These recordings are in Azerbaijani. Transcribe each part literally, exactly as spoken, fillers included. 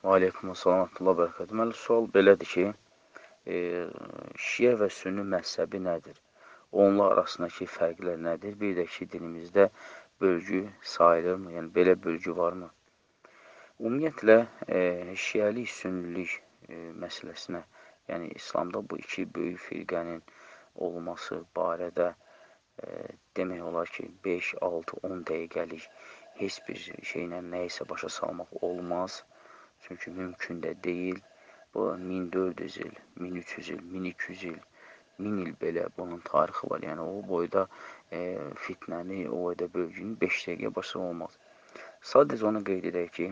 Aleykumussalam və bərəkət. Deməli, sual belədir ki, e, şiə və sünni məzhəbi nədir? Onlar arasındakı fərqlər nədir? Bir də ki, dinimizdə bölgü sayılırmı? Yəni, belə bölgü varmı? Ümumiyyətlə, e, şiəlik, sünnilik e, məsələsinə, yəni İslamda bu iki böyük firqənin olması barədə e, demək olar ki, beş, altı, on dəqiqəlik heç bir şeylə nəyisə başa salmaq olmaz. Çünki mümkün də deyil. Bu, min dörd yüz il, min üç yüz il, min iki yüz il, min il belə bunun tarixi var. Yəni, o boyda e, fitnəni, o boyda bölgünü beş dəqiqə başa olmaz. Sadəcə onu qeyd edək ki,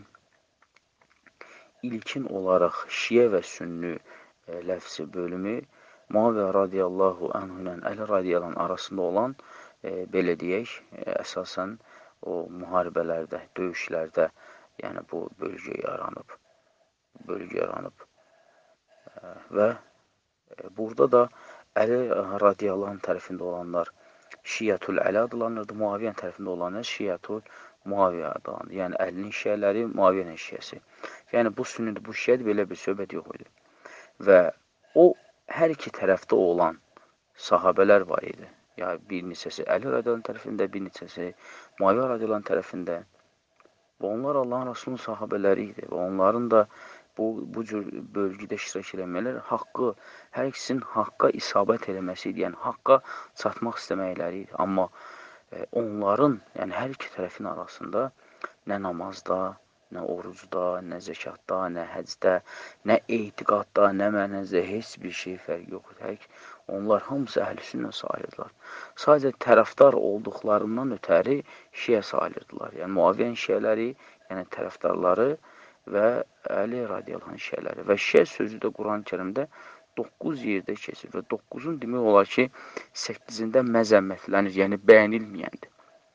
ilkin olaraq şiə və sünni e, ləfsi bölümü Muaviyə radiyallahu anhu ilə Əli radiyallahu arasında olan, e, belə deyək, e, əsasən o müharibələrdə, döyüşlərdə, yəni bu bölgə yaranıb. Bölgə yaranıb. E, və e, burada da Əli radiyallahu tərəfində olanlar Şiətul Əli adlanırdı, Muaviyyənin tərəfində olanlar Şiətul Muaviyyə adlanırdı. Yəni, Əlinin şiələri, Muaviyyənin şiəsi. Yəni, bu sünnidir, bu şiədir, belə bir söhbət yox idi. Və o, hər iki tərəfdə olan sahabələr var idi. Yəni, bir neçəsi Əli radiyallahu tərəfində, bir neçəsi Muaviyyə radiyallahu tərəfində. Və onlar Allahın Rasulunun sahabələri idi. Və onların da bu, bu cür bölgüdə iştirak eləmələri haqqı, hər ikisinin haqqa isabət eləməsi idi. Yəni, haqqa çatmaq istəməkləri idi. Amma e, onların, yəni hər iki tərəfin arasında nə namazda, nə orucda, nə zəkatda, nə həcdə, nə etiqadda, nə mənəzdə heç bir şey fərq yoxdur. Onlar hamısı əhl-i-sünnə sayılırlar. Sadəcə tərəfdar olduqlarından ötəri şiə sayılırdılar. Yəni, Muaviyyənin şiələri, yəni tərəfdarları və Əli radiyallahu anh şiələri. Və şiə sözü də Quran-ı Kərimdə doqquz yerdə keçir və doqquzun demək olar ki, səkkizində məzəmmətlənir, yəni bəyənilməyəndir.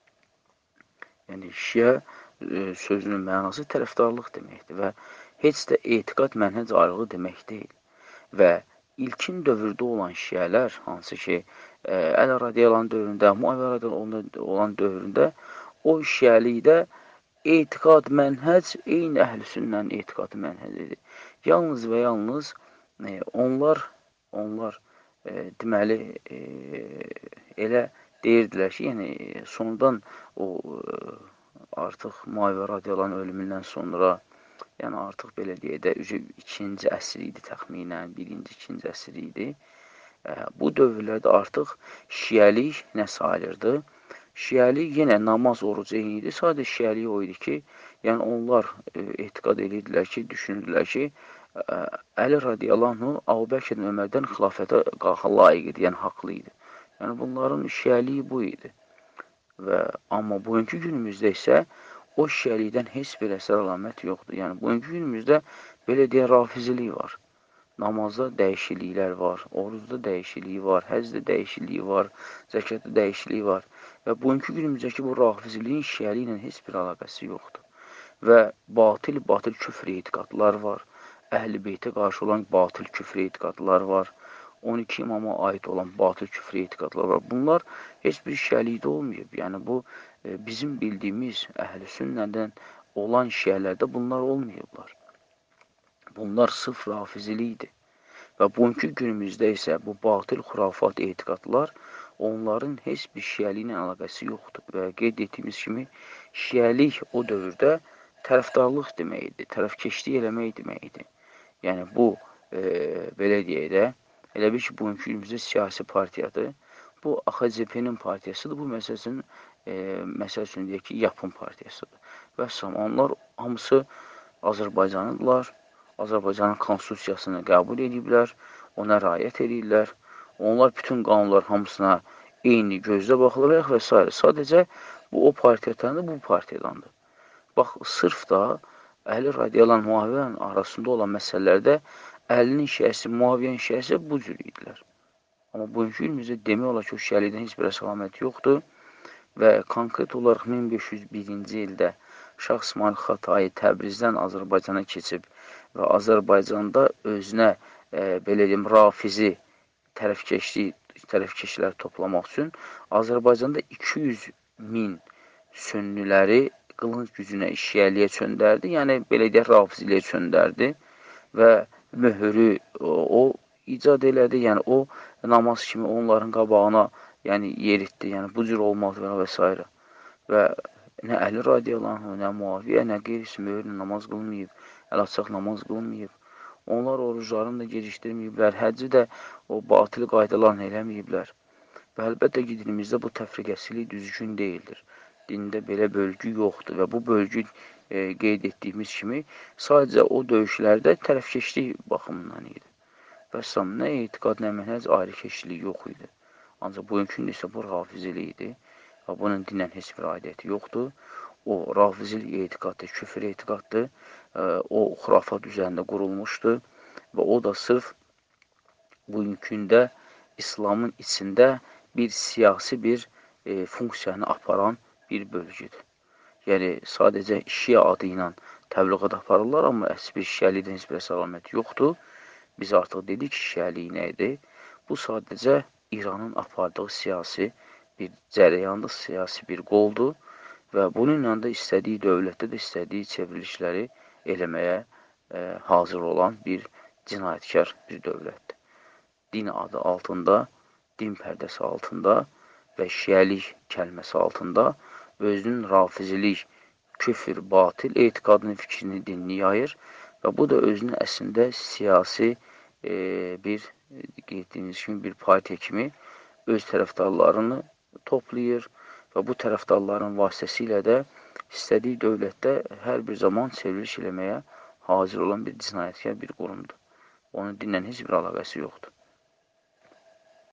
Yəni, şiə e, sözünün mənası tərəfdarlıq deməkdir və heç də etiqad mənhəc ayrılığı demək deyil. Və ilkin dövrdə olan şiələr, hansı ki, e, Əli radiyallahu dövründə, Muaviyyə radiyallahu olan dövründə o şiəlikdə etiqad mənhəc eyni əhl-i-sünnənin etiqadı mənhəcidir. Yalnız və yalnız e, onlar, onlar e, deməli, e, elə deyirdilər ki, yəni sonradan o e, artıq Muaviyyə radiyallahu ölümündən sonra, yəni artıq belə deyək də, ikinci əsr idi təxminən, birinci, ikinci əsr idi. E, bu dövrlərdə artıq şiəlik nə sayılırdı? Şiəlik yenə namaz, oruc eyni idi. Sadəcə şiəlik o idi ki, yəni onlar e, etiqad edirdilər ki, düşünürdülər ki, e, Əli radiyallahu Əbu Bəkr Ömərdən xilafətə layiq idi, yəni haqlı idi. Yəni bunların şiəliyi bu idi. Və, amma bugünkü günümüzdə isə o şiəlikdən heç bir əsər əlamət yoxdur. Yəni, bugünkü günümüzdə belə deyən rafizilik var. Namazda dəyişikliklər var, orucda dəyişikliyi var, həzdə dəyişikliyi var, zəkatda dəyişikliyi var. Və bugünkü günümüzdəki bu rafiziliyin şiəliyi ilə heç bir əlaqəsi yoxdur. Və batil, batil küfr etiqadlar var. Əhl-i beytə qarşı olan batil küfr etiqadlar var. on iki imama aid olan batil küfr etiqadlar var. Bunlar heç bir şiəlikdə olmayıb. Yəni, bu, e, bizim bildiyimiz əhl-i sünnədən olan şiələrdə bunlar olmayıblar. Bunlar sıf rafizilikdir. Və bugünkü günümüzdə isə bu batil xurafat etiqadlar onların heç bir şiəliklə əlaqəsi yoxdur. Və qeyd etdiyimiz kimi, şiəlik o dövrdə tərəfdarlıq deməkdir, tərəfkeşlik eləmək deməkdir. Yəni, bu, e, belə deyək də, elə bir ki, bugünkü günümüzdə siyasi partiyadır. Bu, A X C P-nin partiyasıdır. Bu, məsələsinin, e, məsələsinin deyək ki, Yapon partiyasıdır. Və onlar hamısı Azərbaycanlıdırlar. Azərbaycanın konstitusiyasını qəbul ediblər, ona rayət edirlər. Onlar bütün qanunlar hamısına eyni gözlə baxılır və s. Sadəcə, bu, o partiyadandır, bu partiyadandır. Bax, sırf da Əli radiyallahu Muaviyyənin arasında olan məsələlərdə Əlinin şiəsi, Muaviyyənin şiəsi bu cür idilər. Amma bugünkü günümüzdə demək olar ki, o şiəlikdən heç bir əlamət yoxdur və konkret olaraq min beş yüz birinci ildə Şah İsmayıl Xətai Təbrizdən Azərbaycana keçib və Azərbaycanda özünə, e, belə deyim, rafizi tərəfkeşlər toplamaq üçün Azərbaycanda iki yüz min sünniləri qılınc gücünə şiəliyə çöndərdi, yəni belə deyək, rafiziliyə çöndərdi və möhürü o, o icad elədi, yəni o namaz kimi onların qabağına yəni yeritdi, yəni bu cür olmaz və s. Və nə Əli radiyallahu anh, nə Muaviyyə, nə qeyrisi möhürlə namaz qılmayıb, əl açıq namaz qılmayıb. Onlar oruclarını da gecikdirməyiblər, həcci də o batil qaydalarını eləməyiblər. Və əlbəttə ki, dinimizdə bu təfriqəsilik düzgün deyildir. Dində belə bölgü yoxdur və bu bölgü e, qeyd etdiyimiz kimi sadəcə o döyüşlərdə tərəfkeşlik baxımından idi. Və İslam nə etiqad, nə mənhəc ayrıkeşliyi yox idi. Ancaq bugünkü isə bu rafizilik idi və bunun dinlə heç bir aidiyyəti yoxdur. O rafizilik etiqaddır, küfür etiqaddır, e, o xurafat üzərində qurulmuşdur və o da sırf bugünkündə İslamın içində bir siyasi bir e, funksiyanı aparan bir bölgüdür. Yəni, sadəcə şiə adı ilə təbliğat aparırlar, amma əsl bir şiəlikdən heç bir əlamət yoxdur. Biz artıq dedik ki, şiəlik nə idi? Bu sadəcə İranın apardığı siyasi bir cərəyandır, siyasi bir qoldur və bununla da istədiyi dövlətdə də istədiyi çevrilişləri eləməyə e, hazır olan bir cinayətkar bir dövlətdir. Din adı altında, din pərdəsi altında və şiəlik kəlməsi altında və özünün rafizilik, küfür, batil etiqadını, fikrini, dinini yayır və bu da özünün əslində siyasi e, bir, qeydiyiniz kimi, bir partiya kimi öz tərəfdarlarını toplayır və bu tərəfdarların vasitəsilə də istədiyi dövlətdə hər bir zaman çevriliş eləməyə hazır olan bir cinayətkar bir qurumdur. Onun dinlə heç bir əlaqəsi yoxdur.